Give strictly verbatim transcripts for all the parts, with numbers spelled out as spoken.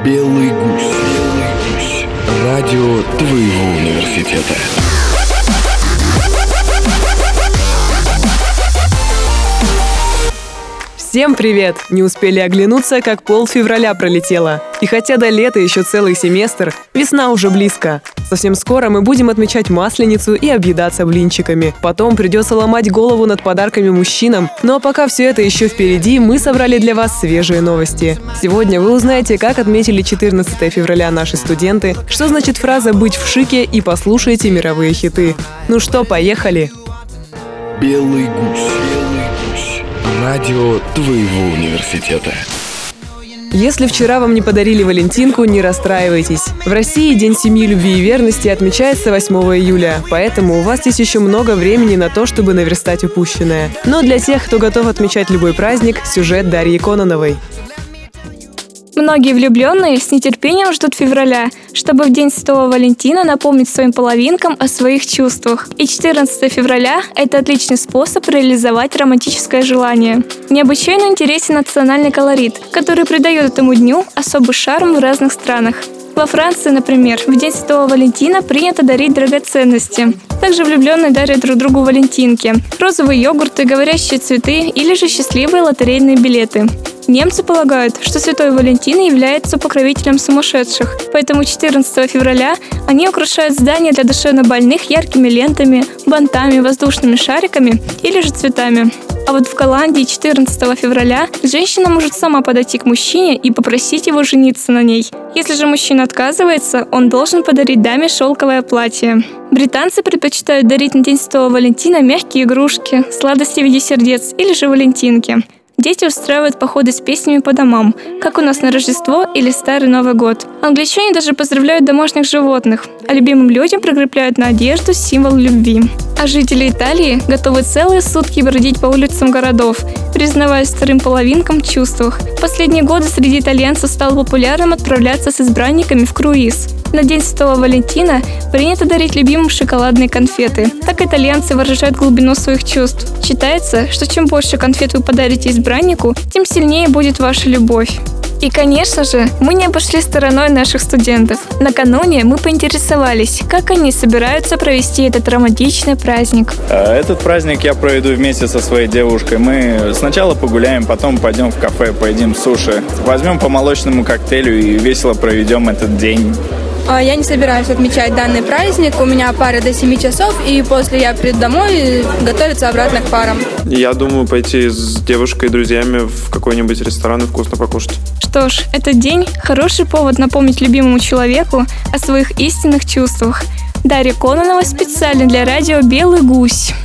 Белый гусь. Белый гусь. Радио твоего университета. Всем привет! Не успели оглянуться, как пол февраля пролетело. И хотя до лета еще целый семестр, весна уже близко. Совсем скоро мы будем отмечать Масленицу и объедаться блинчиками. Потом придется ломать голову над подарками мужчинам. Ну а пока все это еще впереди, мы собрали для вас свежие новости. Сегодня вы узнаете, как отметили четырнадцатое февраля наши студенты, что значит фраза «быть в шике» и послушайте мировые хиты. Ну что, поехали! Белый гусь. Белый гусь. Радио твоего университета. Если вчера вам не подарили валентинку, не расстраивайтесь. В России День семьи, любви и верности отмечается восьмого июля, поэтому у вас есть еще много времени на то, чтобы наверстать упущенное. Но для тех, кто готов отмечать любой праздник, сюжет Дарьи Кононовой. Многие влюбленные с нетерпением ждут февраля, чтобы в День Святого Валентина напомнить своим половинкам о своих чувствах. И четырнадцатое февраля – это отличный способ реализовать романтическое желание. Необычайно интересен национальный колорит, который придает этому дню особый шарм в разных странах. Во Франции, например, в День Святого Валентина принято дарить драгоценности. Также влюбленные дарят друг другу валентинки, розовые йогурты, говорящие цветы или же счастливые лотерейные билеты. Немцы полагают, что Святой Валентин является покровителем сумасшедших, поэтому четырнадцатого февраля они украшают здания для душевнобольных яркими лентами, бантами, воздушными шариками или же цветами. А вот в Голландии четырнадцатого февраля женщина может сама подойти к мужчине и попросить его жениться на ней. Если же мужчина отказывается, он должен подарить даме шелковое платье. Британцы предпочитают дарить на День Святого Валентина мягкие игрушки, сладости в виде сердец или же валентинки. Дети устраивают походы с песнями по домам, как у нас на Рождество или Старый Новый год. Англичане даже поздравляют домашних животных, а любимым людям прикрепляют на одежду символ любви. А жители Италии готовы целые сутки бродить по улицам городов, признаваясь вторым половинкам в чувствах. В последние годы среди итальянцев стало популярным отправляться с избранниками в круиз. На День Святого Валентина принято дарить любимым шоколадные конфеты. Так итальянцы выражают глубину своих чувств. Считается, что чем больше конфет вы подарите избраннику, тем сильнее будет ваша любовь. И, конечно же, мы не обошли стороной наших студентов. Накануне мы поинтересовались, как они собираются провести этот романтичный праздник. Этот праздник я проведу вместе со своей девушкой. Мы сначала погуляем, потом пойдем в кафе, поедим суши, возьмем по молочному коктейлю и весело проведем этот день. Я не собираюсь отмечать данный праздник. У меня пара до семи часов, и после я приду домой и готовиться обратно к парам. Я думаю пойти с девушкой и друзьями в какой-нибудь ресторан и вкусно покушать. Что ж, этот день – хороший повод напомнить любимому человеку о своих истинных чувствах. Дарья Кононова специально для радио «Белый гусь».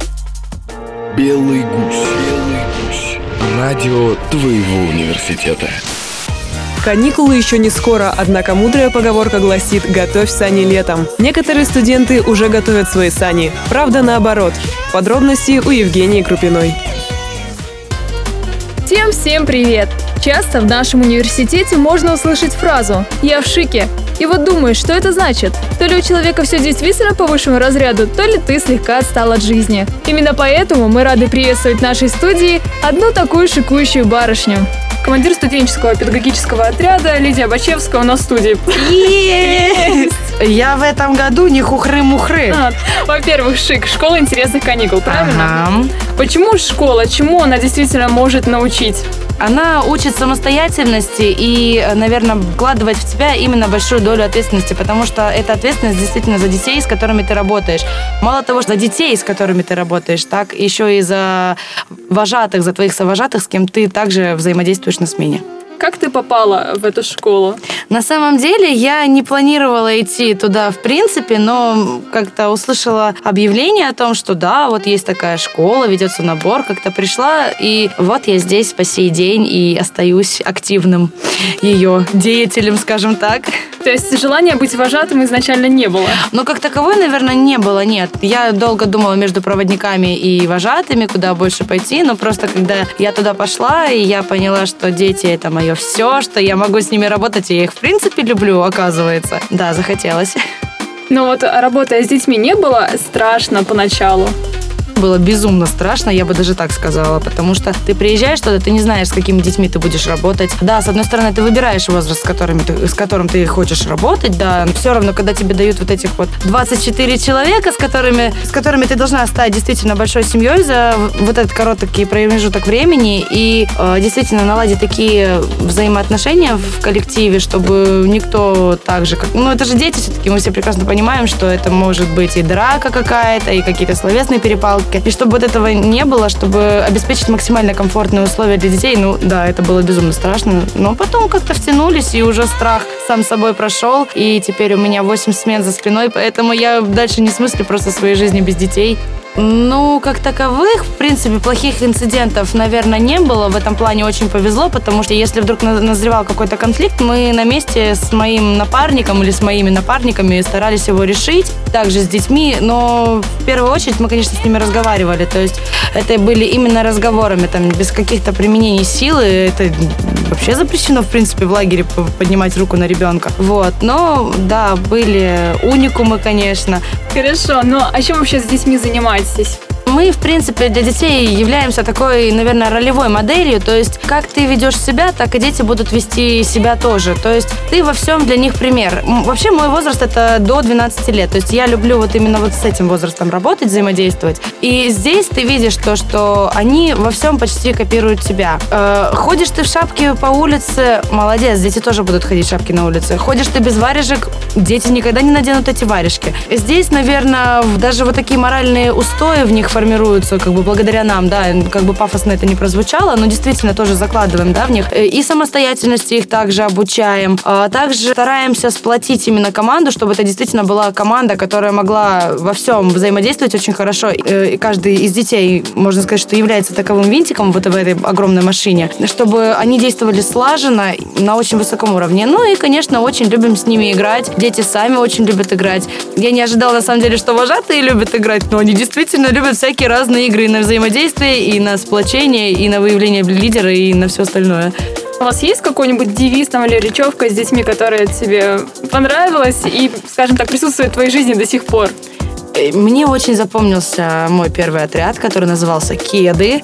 Белый гусь. Белый гусь. Радио твоего университета. Каникулы еще не скоро, однако мудрая поговорка гласит «готовь сани летом». Некоторые студенты уже готовят свои сани. Правда, наоборот. Подробности у Евгении Крупиной. Всем-всем привет! Часто в нашем университете можно услышать фразу «я в шике». И вот думаешь, что это значит? То ли у человека все действительно по высшему разряду, то ли ты слегка отстал от жизни. Именно поэтому мы рады приветствовать в нашей студии одну такую шикующую барышню. Командир студенческого педагогического отряда Лидия Бачевская у нас в студии. Есть! Я в этом году не хухры-мухры. А, во-первых, шик. Школа интересных каникул, правильно? Ага. Почему школа? Чему она действительно может научить? Она учит самостоятельности и, наверное, вкладывать в тебя именно большую долю ответственности, потому что это ответственность действительно за детей, с которыми ты работаешь. Мало того, что за детей, с которыми ты работаешь, так еще и за вожатых, за твоих совожатых, с кем ты также взаимодействуешь на смене. Как ты попала в эту школу? На самом деле я не планировала идти туда в принципе, но как-то услышала объявление о том, что да, вот есть такая школа, ведется набор, как-то пришла, и вот я здесь по сей день и остаюсь активным ее деятелем, скажем так. То есть желания быть вожатым изначально не было? Ну, как таковой, наверное, не было, нет. Я долго думала между проводниками и вожатыми, куда больше пойти, но просто когда я туда пошла, и я поняла, что дети — это мое все, что я могу с ними работать, и я их в принципе люблю, оказывается. Да, захотелось. Но вот работая с детьми, не было страшно поначалу? было безумно страшно, я бы даже так сказала, потому что ты приезжаешь туда, ты не знаешь, с какими детьми ты будешь работать. Да, с одной стороны, ты выбираешь возраст, с, которыми ты, с которым ты хочешь работать, да, но все равно, когда тебе дают вот этих вот двадцать четыре человека, с которыми, с которыми ты должна стать действительно большой семьей за вот этот короткий промежуток времени и э, действительно наладить такие взаимоотношения в коллективе, чтобы никто так же, как... Ну, это же дети все-таки, мы все прекрасно понимаем, что это может быть и драка какая-то, и какие-то словесные перепалки. И чтобы вот этого не было, чтобы обеспечить максимально комфортные условия для детей, ну, да, это было безумно страшно. Но потом как-то втянулись, и уже страх сам собой прошел, и теперь у меня восемь смен за спиной, поэтому я дальше не смыслю просто своей жизни без детей. Ну, как таковых, в принципе, плохих инцидентов, наверное, не было. В этом плане очень повезло, потому что если вдруг назревал какой-то конфликт, мы на месте с моим напарником или с моими напарниками старались его решить, также с детьми, но в первую очередь мы, конечно, с ними разговаривали, то есть это были именно разговорами, там, без каких-то применений силы, это вообще запрещено, в принципе, в лагере поднимать руку на ребенка, вот, но, да, были уникумы, конечно. Хорошо, но а чем вообще с детьми занимаетесь? Мы, в принципе, для детей являемся такой, наверное, ролевой моделью, то есть как ты ведешь себя, так и дети будут вести себя тоже, то есть ты во всем для них пример. Вообще мой возраст это до двенадцати лет, то есть я люблю вот именно вот с этим возрастом работать, взаимодействовать, и здесь ты видишь то, что они во всем почти копируют тебя. Э, ходишь ты в шапке по улице, молодец, дети тоже будут ходить в шапке на улице. Ходишь ты без варежек, дети никогда не наденут эти варежки. Здесь, наверное, даже вот такие моральные устои в них формируются, как бы благодаря нам, да, как бы пафосно это не прозвучало, но действительно тоже закладываем, да, в них. И самостоятельности их также обучаем. А также стараемся сплотить именно команду, чтобы это действительно была команда, которая могла во всем взаимодействовать очень хорошо. И каждый из детей, можно сказать, что является таковым винтиком вот в этой огромной машине, чтобы они действовали слаженно, на очень высоком уровне. Ну и, конечно, очень любим с ними играть. Дети сами очень любят играть. Я не ожидала, на самом деле, что вожатые любят играть, но они действительно любят всякие разные игры и на взаимодействие, и на сплочение, и на выявление лидера, и на все остальное. У вас есть какой-нибудь девиз там, или речевка с детьми, которая тебе понравилась и, скажем так, присутствует в твоей жизни до сих пор? Мне очень запомнился мой первый отряд, который назывался «Кеды».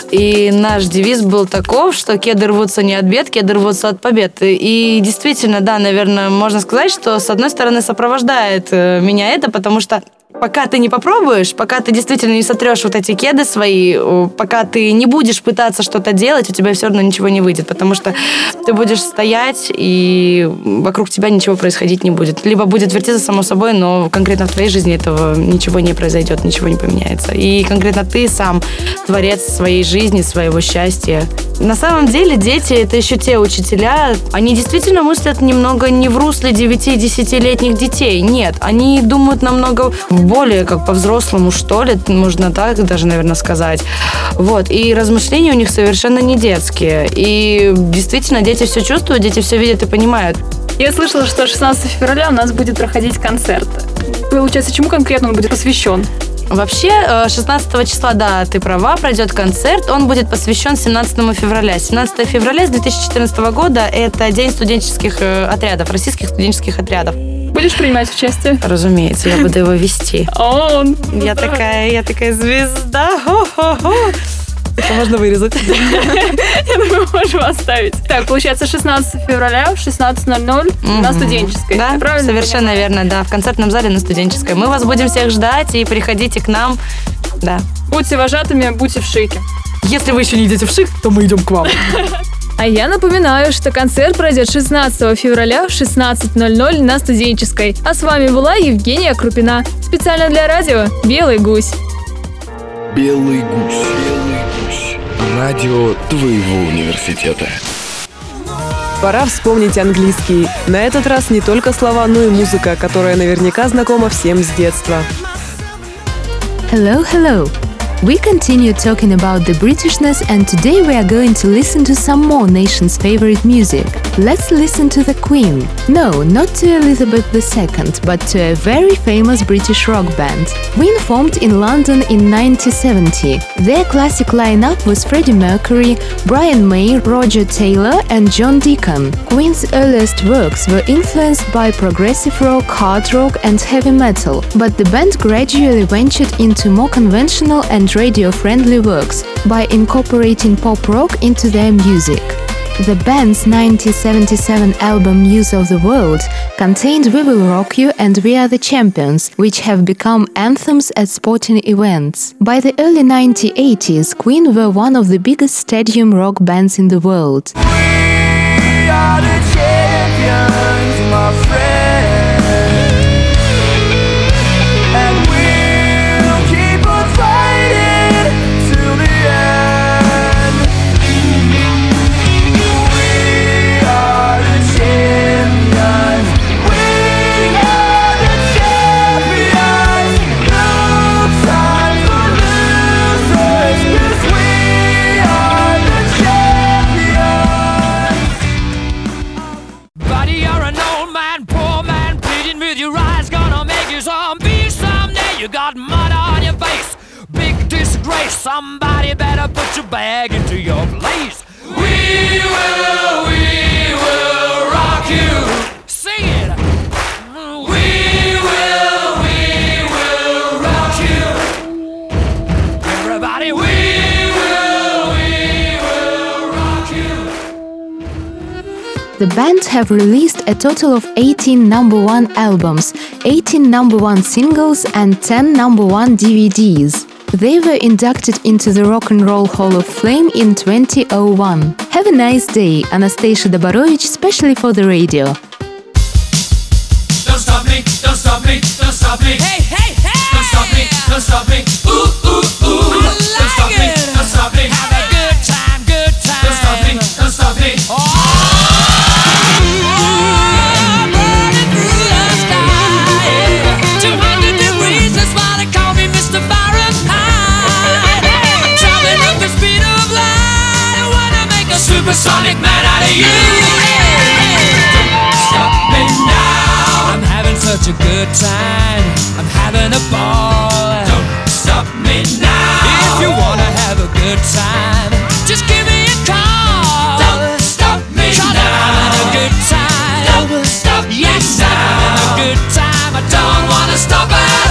И наш девиз был таков, что кеды рвутся не от бед, кеды рвутся от побед. И действительно, да, наверное, можно сказать, что с одной стороны сопровождает меня это, потому что пока ты не попробуешь, пока ты действительно не сотрешь вот эти кеды свои, пока ты не будешь пытаться что-то делать, у тебя все равно ничего не выйдет, потому что ты будешь стоять, и вокруг тебя ничего происходить не будет. Либо будет вертеться само собой, но конкретно в твоей жизни этого ничего не произойдет, ничего не поменяется. И конкретно ты сам творец своей жизни, своего счастья. На самом деле дети — это еще те учителя, они действительно мыслят немного не в русле девяти-десятилетних детей. Нет, они думают намного более как по-взрослому, что ли, можно так даже, наверное, сказать. Вот. И размышления у них совершенно не детские. И действительно, дети все чувствуют, дети все видят и понимают. Я слышала, что шестнадцатого февраля у нас будет проходить концерт. Получается, чему конкретно он будет посвящен? Вообще, шестнадцатого числа, да, ты права, пройдет концерт. Он будет посвящен семнадцатому февраля. семнадцатого февраля с две тысячи четырнадцатого года это День студенческих отрядов, российских студенческих отрядов. Будешь принимать участие? Разумеется, я буду его вести. Он. Я такая, я такая звезда. Хо-хо-хо. Это можно вырезать. Я думаю, можем оставить. Так, получается, шестнадцатого февраля в шестнадцать ноль ноль на Студенческой. Да, совершенно верно, да, в концертном зале на Студенческой. Мы вас будем всех ждать, и приходите к нам. Да. Будьте вожатыми, будьте в шике. Если вы еще не идете в шик, то мы идем к вам. А я напоминаю, что концерт пройдет шестнадцатого февраля в шестнадцать ноль ноль на Студенческой. А с вами была Евгения Крупина. Специально для радио «Белый гусь». «Белый гусь». «Белый гусь». Радио твоего университета. Пора вспомнить английский. На этот раз не только слова, но и музыка, которая наверняка знакома всем с детства. Hello, hello. We continue talking about the Britishness, and today we are going to listen to some more nation's favorite music. Let's listen to the Queen. No, not to Elizabeth the Second, but to a very famous British rock band. Queen formed in London in nineteen seventy. Their classic lineup was Freddie Mercury, Brian May, Roger Taylor and John Deacon. Queen's earliest works were influenced by progressive rock, hard rock and heavy metal, but the band gradually ventured into more conventional and and radio-friendly works by incorporating pop rock into their music. The band's nineteen seventy-seven album News of the World contained We Will Rock You and We Are the Champions, which have become anthems at sporting events. By the early nineteen eighties, Queen were one of the biggest stadium rock bands in the world. We are the champions, my friend, and we'll keep on fighting till the end. We are the champions, we are the champions. No time for losers, 'cause we are the champions. Buddy, you're an old man, poor man, pleading with your eyes, gonna make you zombie someday. You got mud on your face, big disgrace. Somebody better put your bag into your place. We will, we will rock you. Sing it. We will, we will rock you. Everybody, we will, we will rock you. The band have released a total of eighteen number one albums, eighteen number one singles and ten number one D V Ds. They were inducted into the Rock and Roll Hall of Fame in twenty oh one. Have a nice day, Anastasia Doborovich, especially for the radio. Don't stop me, don't stop me, don't stop me. Hey, hey, hey! Don't stop me, don't stop me. Ooh, ooh, ooh. I like don't stop it. me, don't stop me. Have a good time, good time. Don't stop me, don't stop me. Oh, burning through the sky. two hundred degrees, that's why they call me Mister Fahrenheit. I'm traveling at the speed of light. I wanna make a supersonic man out of you. Don't stop me now. I'm having such a good time. I'm having a ball. Don't stop me now. If you wanna have a good time, just give me a call. Don't stop me now. I'm having a good time. Don't stop me yes, now. I'm having a good time. I don't wanna stop at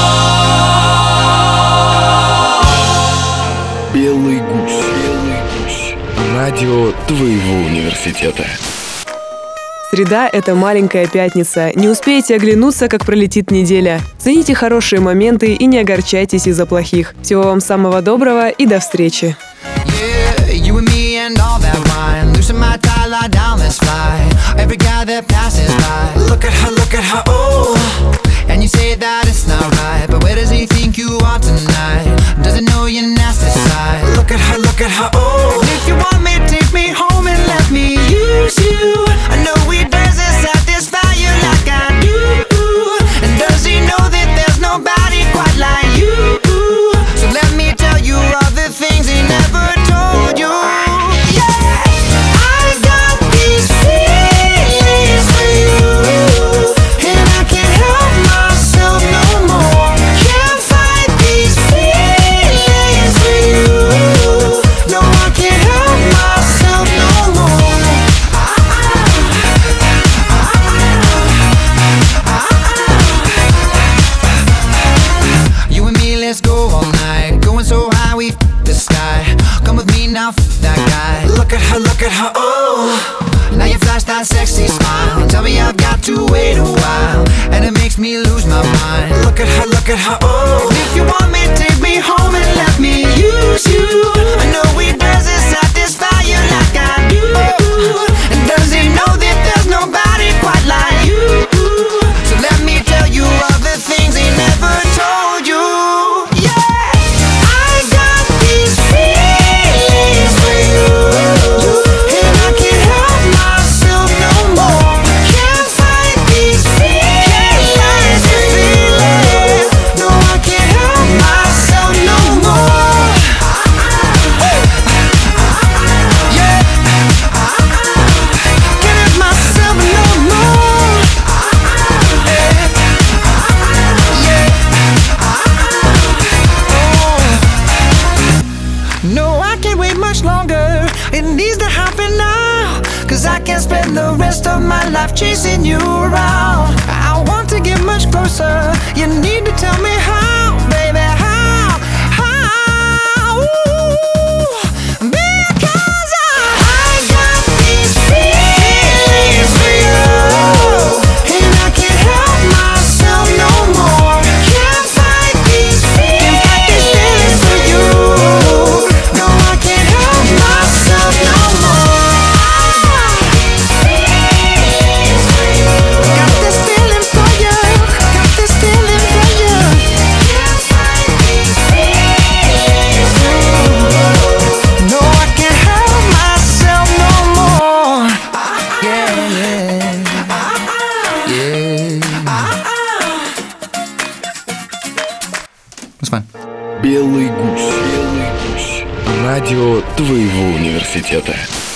all. Белый гусь. Белый гусь. Радио твоего университета. Среда – это маленькая пятница. Не успеете оглянуться, как пролетит неделя. Цените хорошие моменты и не огорчайтесь из-за плохих. Всего вам самого доброго и до встречи. Yeah, you and me and all that wine. Loosen my tie, lie down, let's fly. Every guy that passes by, look at her, look at her, oh. And you say that it's not right, but where does he think you are tonight? Doesn't know your nasty side. Look at her, look at her, oh. And if you want me, take me home and let me use you. I know we dance and satisfy you like I do. And does he know that there's nobody quite like you? So let me tell you all the things he never told you. Yeah, I got these feelings for you, and I can't help myself no more. Can't fight these feelings for you. No, I can't help myself no more. You and me, let's go all night. Going so high, we f the sky. Come with me now, f that guy. Look at her, look at her, oh. Now you flash that sexy smile. Tell me I've got to wait a while, and it makes me lose my mind. Look at her, look at her, oh. If you want me, take me home and let me use you. I know he doesn't satisfy you like I do. And does he know that there's nobody quite like you? So let me tell you all the things he never told you. Yeah, I got these feelings for you, and I can't help myself no more. Can't fight these feelings, feelings. No, I can't help myself no more. Yeah, can't help myself no more. Yeah, yeah. No, I can't wait much longer. It needs to happen now, 'cause I can't spend the rest of my life chasing you around. I want to get much closer. You need to tell me how, baby, how, how. Белый гусь. Белый гусь. Радио твоего университета.